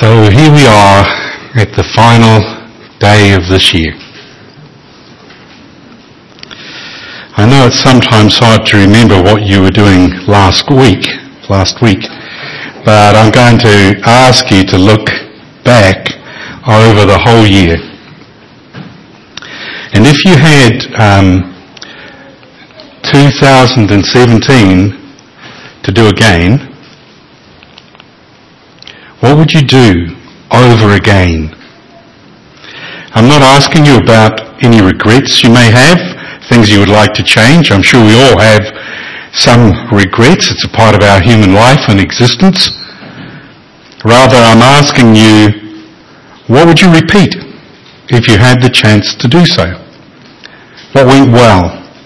So here we are at the final day of this year. I know it's sometimes hard to remember what you were doing last week, but I'm going to ask you to look back over the whole year. And if you had 2017 to do again, what would you do over again? I'm not asking you about any regrets you may have, things you would like to change. I'm sure we all have some regrets. It's a part of our human life and existence. Rather, I'm asking you, what would you repeat if you had the chance to do so? What went well?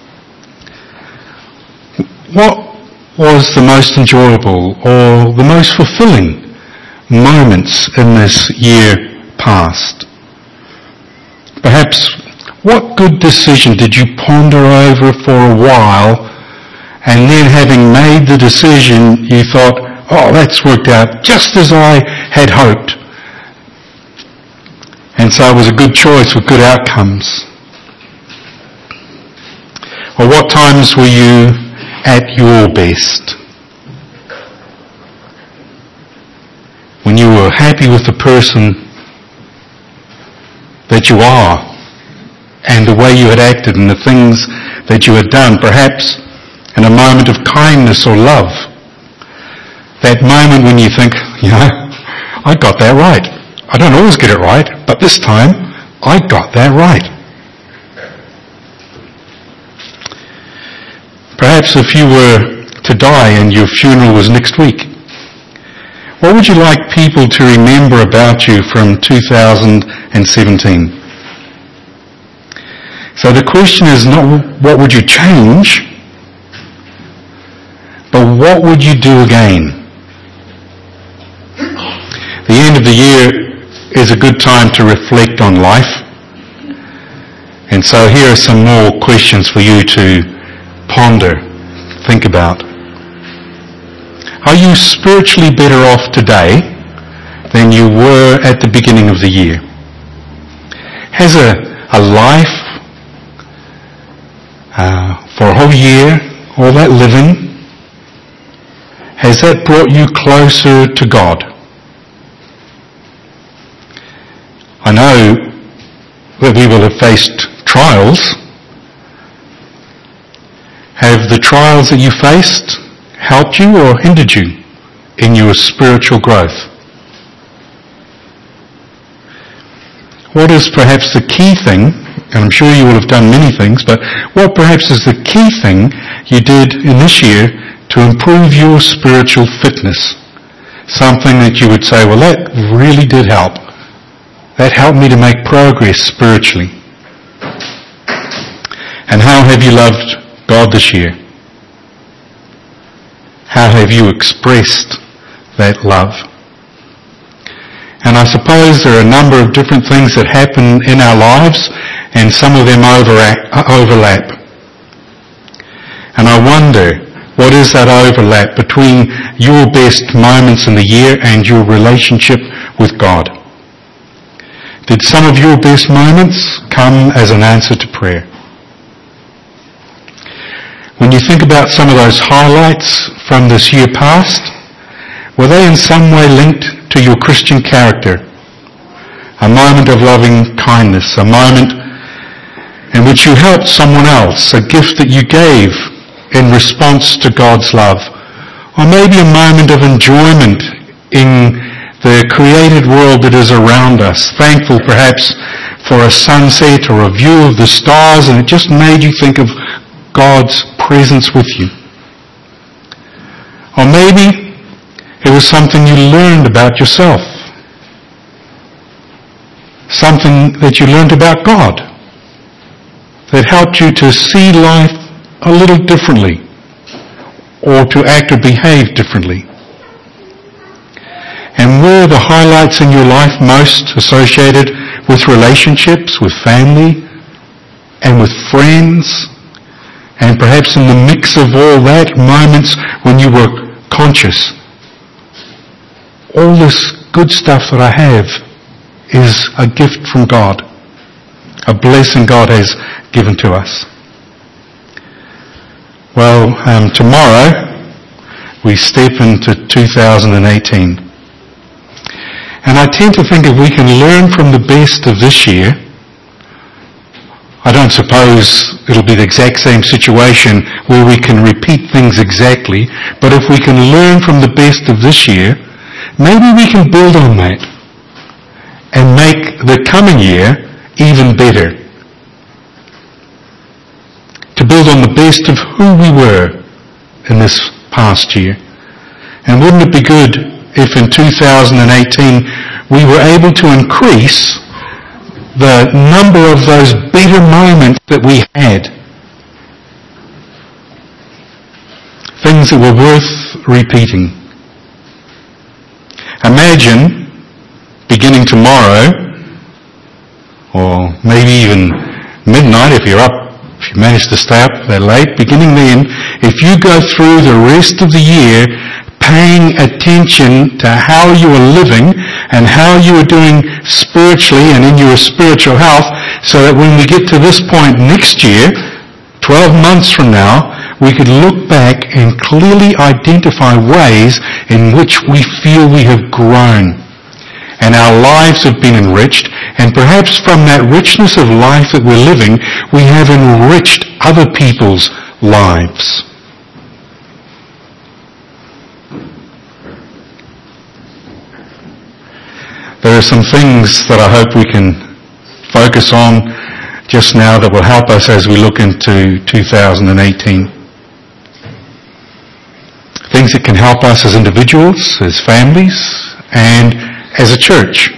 What was the most enjoyable or the most fulfilling moments in this year past? Perhaps, what good decision did you ponder over for a while, and then having made the decision you thought, oh, that's worked out just as I had hoped, and so it was a good choice with good outcomes? Or what times were you at your best? When you were happy with the person that you are and the way you had acted and the things that you had done, perhaps in a moment of kindness or love. That moment when you think, I got that right. I don't always get it right, but this time I got that right. Perhaps if you were to die and your funeral was next week, what would you like people to remember about you from 2017? So the question is not what would you change, but what would you do again? The end of the year is a good time to reflect on life. And so here are some more questions for you to ponder, think about. Are you spiritually better off today than you were at the beginning of the year? Has a life for a whole year, all that living, has that brought you closer to God? I know that we will have faced trials. Have the trials that you faced helped you or hindered you in your spiritual growth? What is perhaps the key thing, and I'm sure you will have done many things, but what perhaps is the key thing you did in this year to improve your spiritual fitness? Something that you would say, well, that really did help. That helped me to make progress spiritually. And how have you loved God this year? How have you expressed that love? And I suppose there are a number of different things that happen in our lives, and some of them overlap. And I wonder, what is that overlap between your best moments in the year and your relationship with God? Did some of your best moments come as an answer to prayer? When you think about some of those highlights from this year past, were they in some way linked to your Christian character? A moment of loving kindness, a moment in which you helped someone else, a gift that you gave in response to God's love, or maybe a moment of enjoyment in the created world that is around us, thankful perhaps for a sunset or a view of the stars, and it just made you think of God's presence with you. Or maybe it was something you learned about yourself, something that you learned about God that helped you to see life a little differently or to act or behave differently. And were the highlights in your life most associated with relationships, with family, and with friends? And perhaps in the mix of all that, moments when you were conscious. All this good stuff that I have is a gift from God, a blessing God has given to us. Well, tomorrow we step into 2018. And I tend to think if we can learn from the best of this year, I don't suppose it'll be the exact same situation where we can repeat things exactly, but if we can learn from the best of this year, maybe we can build on that and make the coming year even better. To build on the best of who we were in this past year. And wouldn't it be good if in 2018 we were able to increase the number of those better moments that we had? Things that were worth repeating. Imagine beginning tomorrow, or maybe even midnight if you're up, if you manage to stay up that late, beginning then, if you go through the rest of the year paying attention to how you are living and how you are doing spiritually and in your spiritual health, so that when we get to this point next year, 12 months from now, we could look back and clearly identify ways in which we feel we have grown and our lives have been enriched, and perhaps from that richness of life that we're living, we have enriched other people's lives. There are some things that I hope we can focus on just now that will help us as we look into 2018. Things that can help us as individuals, as families, and as a church.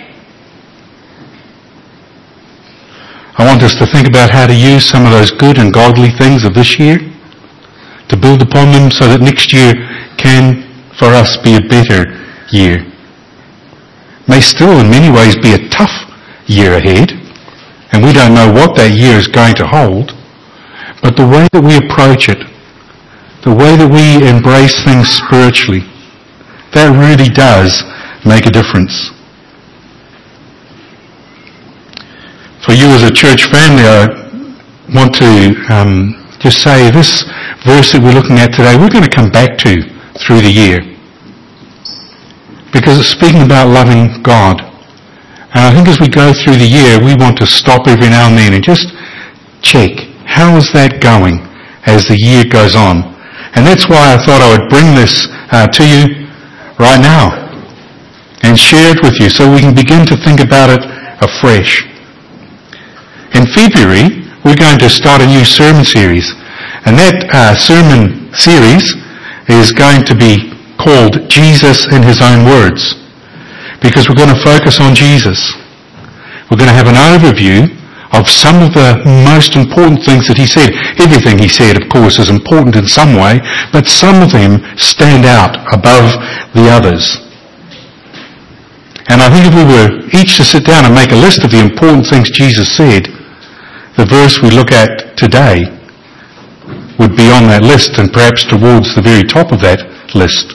I want us to think about how to use some of those good and godly things of this year to build upon them so that next year can, for us, be a better year. May still in many ways be a tough year ahead, and we don't know what that year is going to hold, but the way that we approach it, the way that we embrace things spiritually, that really does make a difference. For you as a church family, I want to just say this verse that we're looking at today, we're going to come back to through the year. Because it's speaking about loving God. And I think as we go through the year, we want to stop every now and then and just check, how is that going as the year goes on? And that's why I thought I would bring this to you right now and share it with you so we can begin to think about it afresh. In February, we're going to start a new sermon series. And that sermon series is going to be called Jesus in His Own Words, because we're going to focus on Jesus. We're going to have an overview of some of the most important things that He said. Everything He said, of course, is important in some way, but some of them stand out above the others. And I think if we were each to sit down and make a list of the important things Jesus said, the verse we look at today would be on that list and perhaps towards the very top of that list.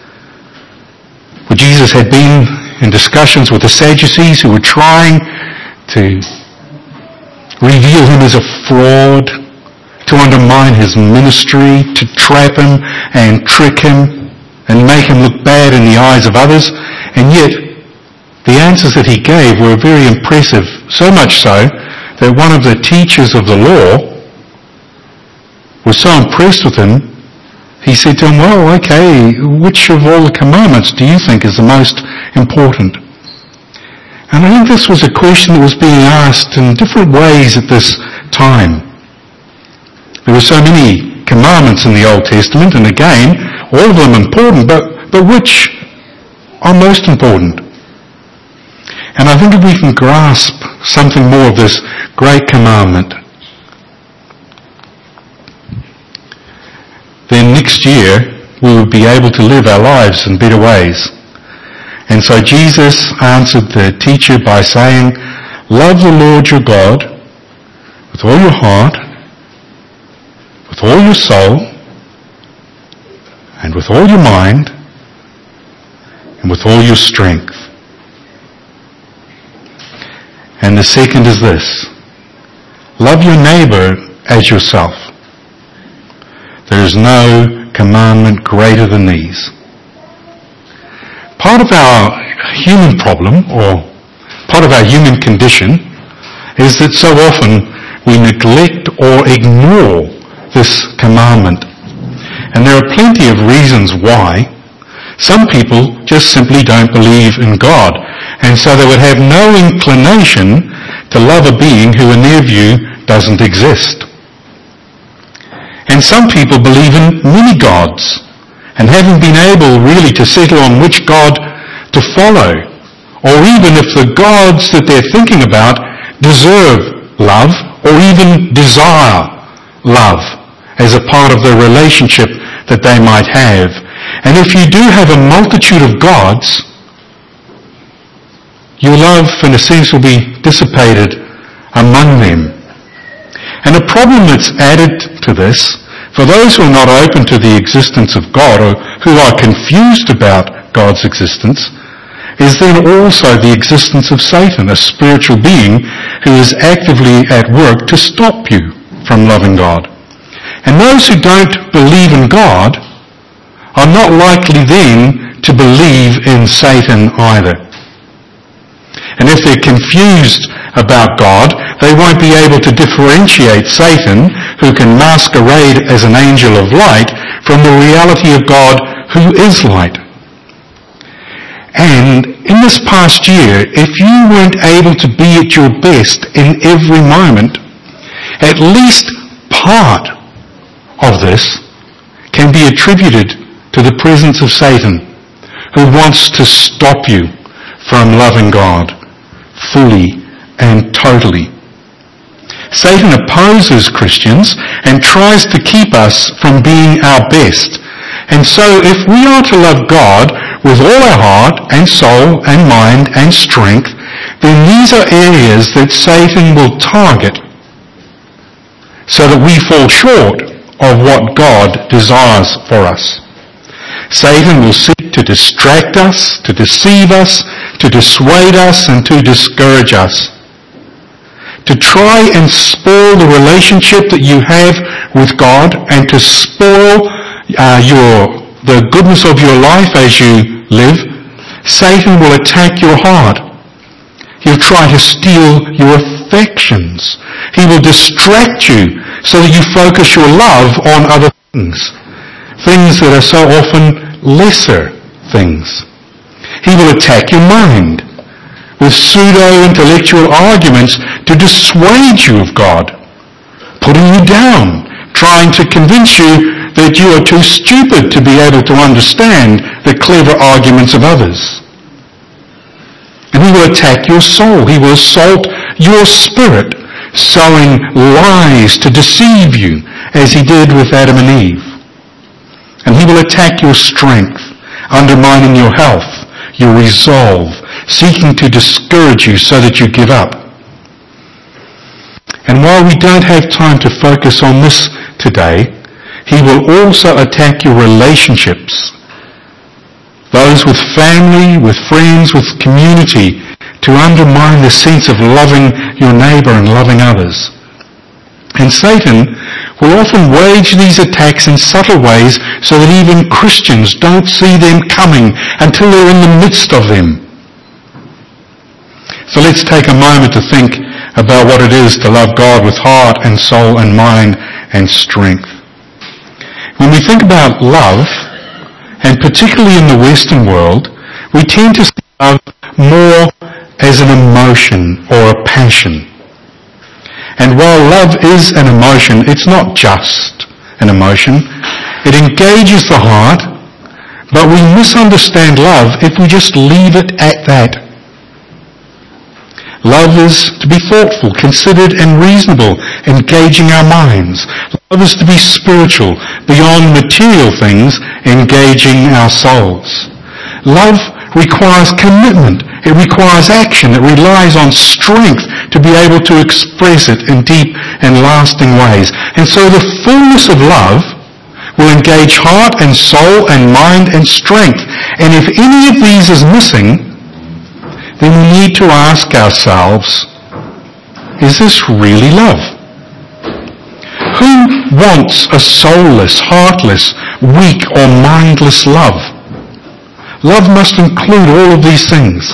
Where Jesus had been in discussions with the Sadducees who were trying to reveal Him as a fraud, to undermine His ministry, to trap Him and trick Him and make Him look bad in the eyes of others. And yet, the answers that He gave were very impressive, so much so that one of the teachers of the law was so impressed with Him, he said to him, well, okay, which of all the commandments do you think is the most important? And I think this was a question that was being asked in different ways at this time. There were so many commandments in the Old Testament, and again, all of them important, but which are most important? And I think if we can grasp something more of this great commandment, then next year we will be able to live our lives in better ways. And so Jesus answered the teacher by saying, love the Lord your God with all your heart, with all your soul, and with all your mind, and with all your strength. And the second is this: love your neighbour as yourself. There is no commandment greater than these. Part of our human problem, or part of our human condition, is that so often we neglect or ignore this commandment. And there are plenty of reasons why. Some people just simply don't believe in God, and so they would have no inclination to love a being who in their view doesn't exist. And some people believe in many gods, and haven't been able really to settle on which God to follow, or even if the gods that they're thinking about deserve love, or even desire love as a part of the relationship that they might have. And if you do have a multitude of gods, your love, in a sense, will be dissipated among them. And a problem that's added to this, for those who are not open to the existence of God, or who are confused about God's existence, is then also the existence of Satan, a spiritual being who is actively at work to stop you from loving God. And those who don't believe in God are not likely then to believe in Satan either. And if they're confused about God, they won't be able to differentiate Satan, who can masquerade as an angel of light, from the reality of God, who is light. And in this past year, if you weren't able to be at your best in every moment, at least part of this can be attributed to the presence of Satan, who wants to stop you from loving God fully and totally. Satan opposes Christians and tries to keep us from being our best. And so if we are to love God with all our heart and soul and mind and strength, then these are areas that Satan will target so that we fall short of what God desires for us. Satan will seek to distract us, to deceive us, to dissuade us, and to discourage us. To try and spoil the relationship that you have with God, and to spoil the goodness of your life as you live, Satan will attack your heart. He'll try to steal your affections. He will distract you so that you focus your love on other things that are so often lesser things. He will attack your mind with pseudo-intellectual arguments to dissuade you of God, putting you down, trying to convince you that you are too stupid to be able to understand the clever arguments of others. And he will attack your soul. He will assault your spirit, sowing lies to deceive you, as he did with Adam and Eve. And he will attack your strength, undermining your health, your resolve, seeking to discourage you so that you give up. And while we don't have time to focus on this today, he will also attack your relationships, those with family, with friends, with community, to undermine the sense of loving your neighbour and loving others. And Satan will often wage these attacks in subtle ways so that even Christians don't see them coming until they're in the midst of them. So let's take a moment to think about what it is to love God with heart and soul and mind and strength. When we think about love, and particularly in the Western world, we tend to see love more as an emotion or a passion. And while love is an emotion, it's not just an emotion. It engages the heart, but we misunderstand love if we just leave it at that. Love is to be thoughtful, considered and reasonable, engaging our minds. Love is to be spiritual, beyond material things, engaging our souls. Love requires commitment. It requires action. It relies on strength to be able to express it in deep and lasting ways. And so the fullness of love will engage heart and soul and mind and strength. And if any of these is missing, then we need to ask ourselves, Is this really love? Who wants a soulless, heartless, weak or mindless love? Love must include all of these things.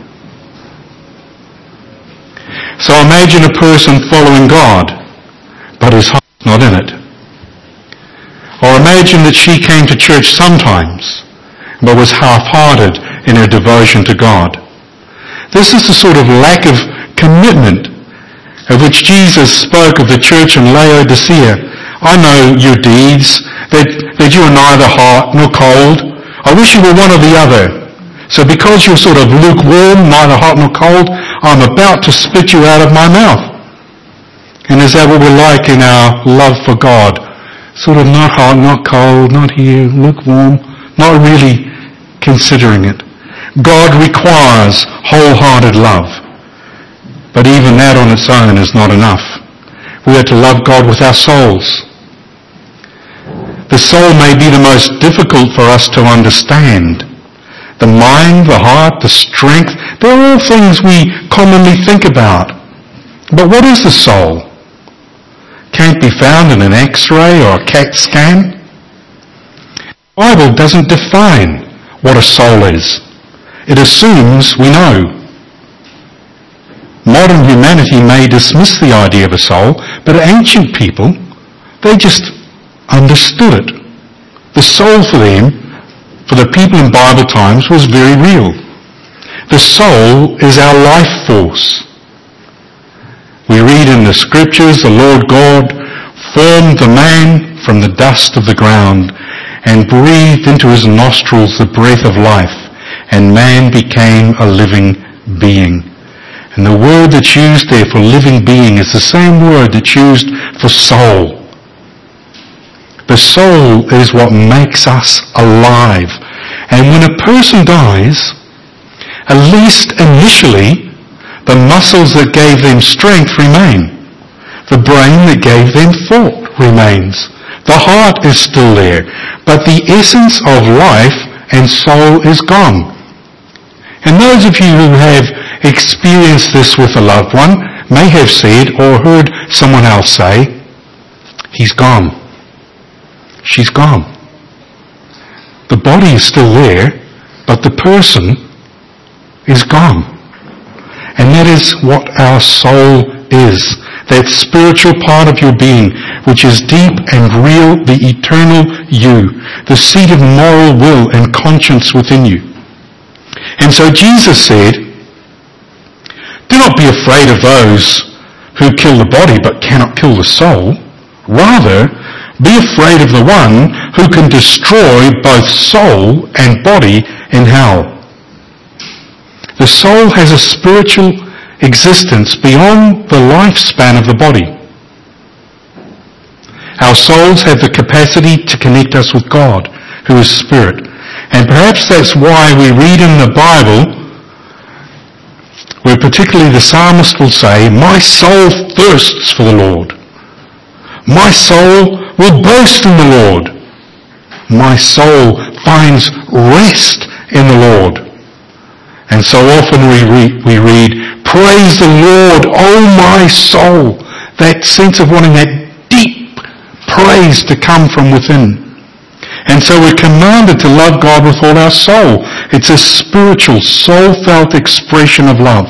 So imagine a person following God, but his heart's not in it. Or imagine that she came to church sometimes, but was half-hearted in her devotion to God. This is the sort of lack of commitment of which Jesus spoke of the church in Laodicea. I know your deeds, that you are neither hot nor cold. I wish you were one or the other. So because you're sort of lukewarm, neither hot nor cold, I'm about to spit you out of my mouth. And is that what we're like in our love for God? Sort of not hot, not cold, not here, lukewarm, not really considering it. God requires wholehearted love. But even that on its own is not enough. We are to love God with our souls. The soul may be the most difficult for us to understand. The mind, the heart, the strength, they're all things we commonly think about. But what is the soul? Can't be found in an X-ray or a CAT scan. The Bible doesn't define what a soul is. It assumes we know. Modern humanity may dismiss the idea of a soul, but ancient people, they just understood it. The soul for them, for the people in Bible times, was very real. The soul is our life force. We read in the scriptures, the Lord God formed the man from the dust of the ground and breathed into his nostrils the breath of life, and man became a living being. And the word that's used there for living being is the same word that's used for soul. The soul is what makes us alive. And when a person dies, at least initially, the muscles that gave them strength remain. The brain that gave them thought remains. The heart is still there. But the essence of life and soul is gone. And those of you who have experienced this with a loved one may have said or heard someone else say, he's gone. She's gone. The body is still there, but the person is gone. And that is what our soul is. That spiritual part of your being, which is deep and real, the eternal you, the seat of moral will and conscience within you. And so Jesus said, do not be afraid of those who kill the body but cannot kill the soul. Rather, be afraid of the one who can destroy both soul and body in hell. The soul has a spiritual existence beyond the lifespan of the body. Our souls have the capacity to connect us with God, who is spirit. And perhaps that's why we read in the Bible, where particularly the psalmist will say, my soul thirsts for the Lord. My soul will boast in the Lord. My soul finds rest in the Lord. And so often we read, praise the Lord, O my soul. That sense of wanting that deep praise to come from within. And so we're commanded to love God with all our soul. It's a spiritual, soul-felt expression of love.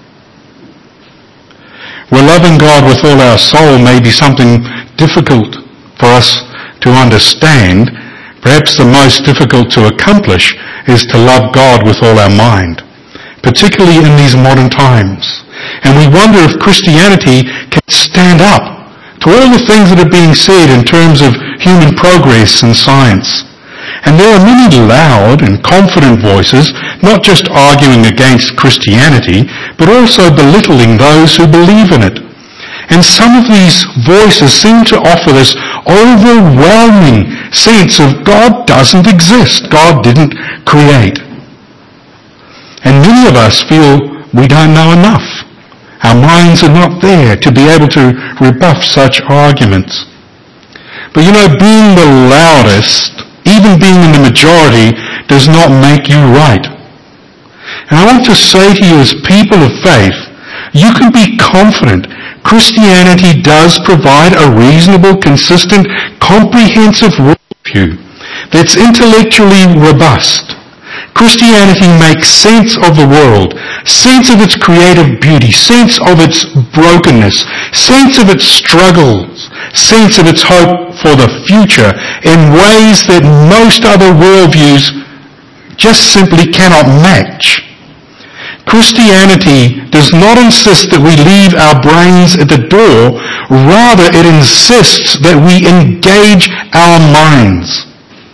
Where loving God with all our soul may be something difficult for us to understand, perhaps the most difficult to accomplish is to love God with all our mind, particularly in these modern times. And we wonder if Christianity can stand up to all the things that are being said in terms of human progress and science. And there are many loud and confident voices, not just arguing against Christianity, but also belittling those who believe in it. And some of these voices seem to offer this overwhelming sense of God doesn't exist, God didn't create. And many of us feel we don't know enough. Our minds are not there to be able to rebuff such arguments. But being the loudest, even being in the majority, does not make you right. And I want to say to you as people of faith, you can be confident Christianity does provide a reasonable, consistent, comprehensive worldview that's intellectually robust. Christianity makes sense of the world, sense of its creative beauty, sense of its brokenness, sense of its struggles, sense of its hope for the future in ways that most other worldviews just simply cannot match. Christianity does not insist that we leave our brains at the door. Rather, it insists that we engage our minds.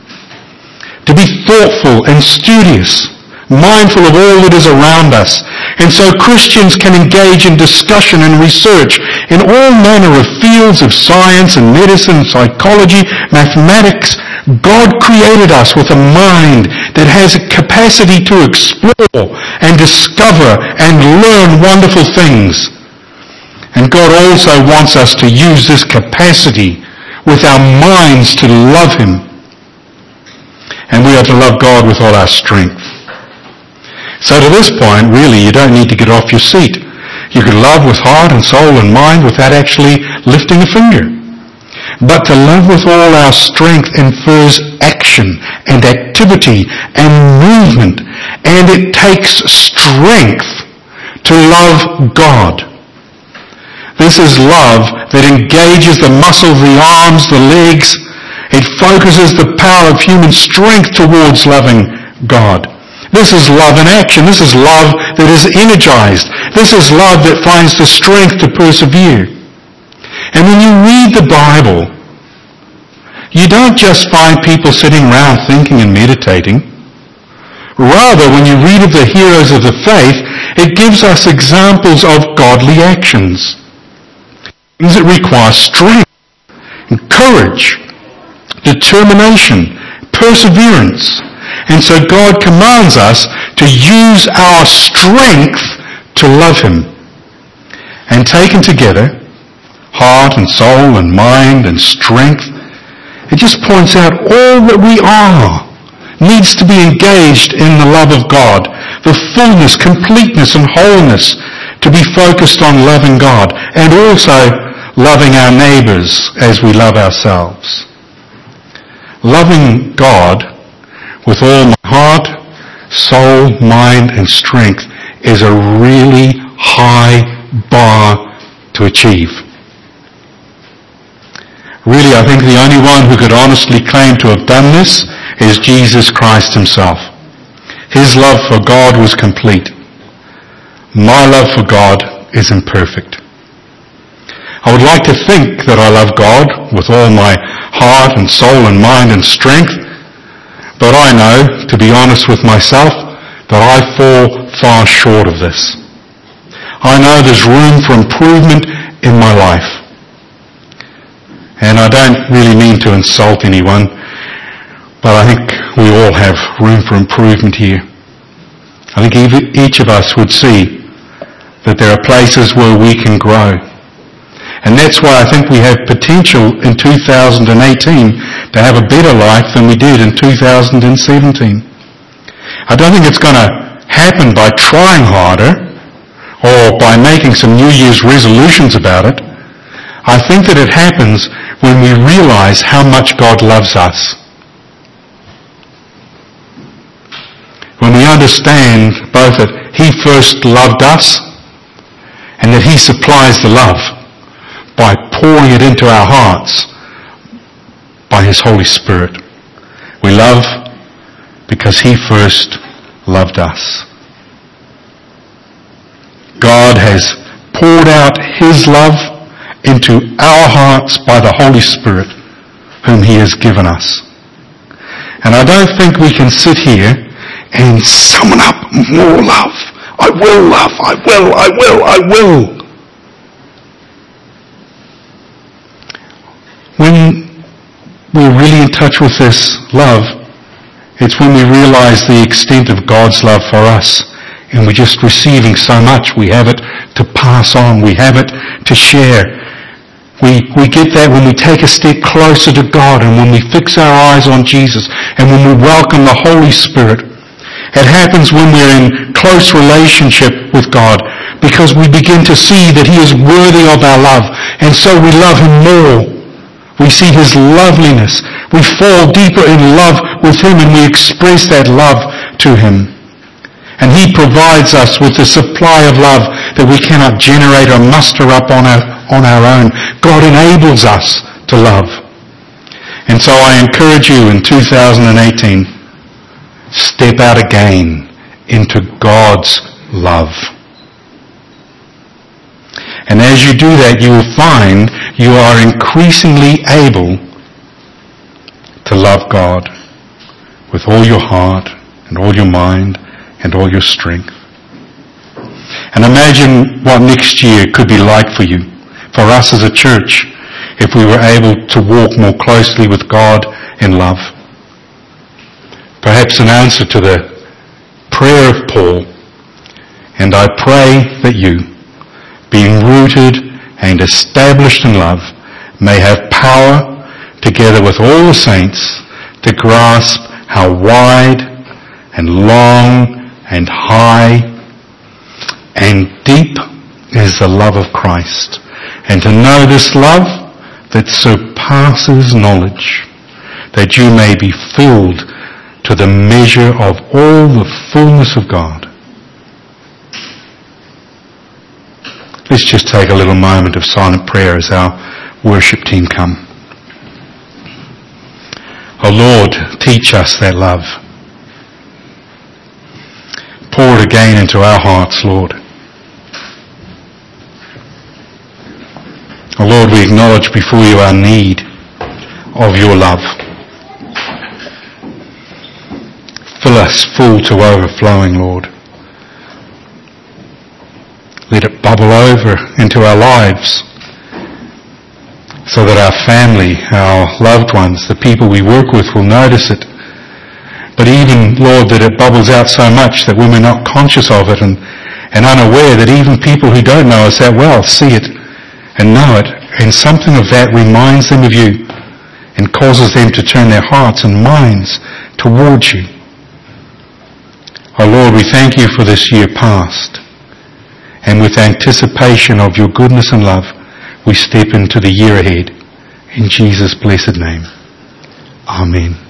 To be thoughtful and studious, mindful of all that is around us. And so Christians can engage in discussion and research in all manner of fields of science and medicine, psychology, mathematics. God created us with a mind that has a capacity to explore and discover and learn wonderful things. And God also wants us to use this capacity with our minds to love Him. And we are to love God with all our strength. So to this point, really, you don't need to get off your seat. You can love with heart and soul and mind without actually lifting a finger. But to love with all our strength infers action and activity and movement. And it takes strength to love God. This is love that engages the muscles, the arms, the legs. It focuses the power of human strength towards loving God. This is love in action. This is love that is energized. This is love that finds the strength to persevere. And when you read the Bible, you don't just find people sitting around thinking and meditating. Rather, when you read of the heroes of the faith, it gives us examples of godly actions. Things that require strength, and courage, determination, perseverance. And so God commands us to use our strength to love Him. And taken together, heart and soul and mind and strength, it just points out all that we are needs to be engaged in the love of God, the fullness, completeness and wholeness to be focused on loving God and also loving our neighbours as we love ourselves. Loving God with all my heart, soul, mind and strength is a really high bar to achieve. Really, I think the only one who could honestly claim to have done this is Jesus Christ Himself. His love for God was complete. My love for God is imperfect. I would like to think that I love God with all my heart and soul and mind and strength, but I know, to be honest with myself, that I fall far short of this. I know there's room for improvement in my life. And I don't really mean to insult anyone, but I think we all have room for improvement here. I think each of us would see that there are places where we can grow. And that's why I think we have potential in 2018 to have a better life than we did in 2017. I don't think it's going to happen by trying harder or by making some New Year's resolutions about it. I think that it happens when we realize how much God loves us. When we understand both that He first loved us and that He supplies the love by pouring it into our hearts by His Holy Spirit. We love because He first loved us. God has poured out His love into our hearts by the Holy Spirit whom He has given us. And I don't think we can sit here and summon up more love. I will love, I will, I will, I will. When we're really in touch with this love, it's when we realize the extent of God's love for us. And we're just receiving so much. We have it to pass on. We have it to share. We get that when we take a step closer to God and when we fix our eyes on Jesus and when we welcome the Holy Spirit. It happens when we're in close relationship with God, because we begin to see that he is worthy of our love, and so we love him more. We see his loveliness. We fall deeper in love with him, and we express that love to him. And he provides us with the supply of love that we cannot generate or muster up on our own. God enables us to love. And so I encourage you in 2018, step out again into God's love. And as you do that, you will find you are increasingly able to love God with all your heart and all your mind and all your strength. And imagine what next year could be like for you, for us as a church, if we were able to walk more closely with God in love. Perhaps an answer to the prayer of Paul, and I pray that you, being rooted and established in love, may have power, together with all the saints, to grasp how wide and long and high and deep is the love of Christ, and to know this love that surpasses knowledge, that you may be filled to the measure of all the fullness of God. Let's just take a little moment of silent prayer as our worship team come. Oh Lord, teach us that love. Pour it again into our hearts, Lord. Oh Lord, we acknowledge before you our need of your love. Fill us full to overflowing, Lord. Let it bubble over into our lives so that our family, our loved ones, the people we work with will notice it. But even, Lord, that it bubbles out so much that when we're not conscious of it and unaware that even people who don't know us that well see it and know it, and something of that reminds them of you and causes them to turn their hearts and minds towards you. Oh Lord, we thank you for this year past. And with anticipation of your goodness and love, we step into the year ahead. In Jesus' blessed name. Amen.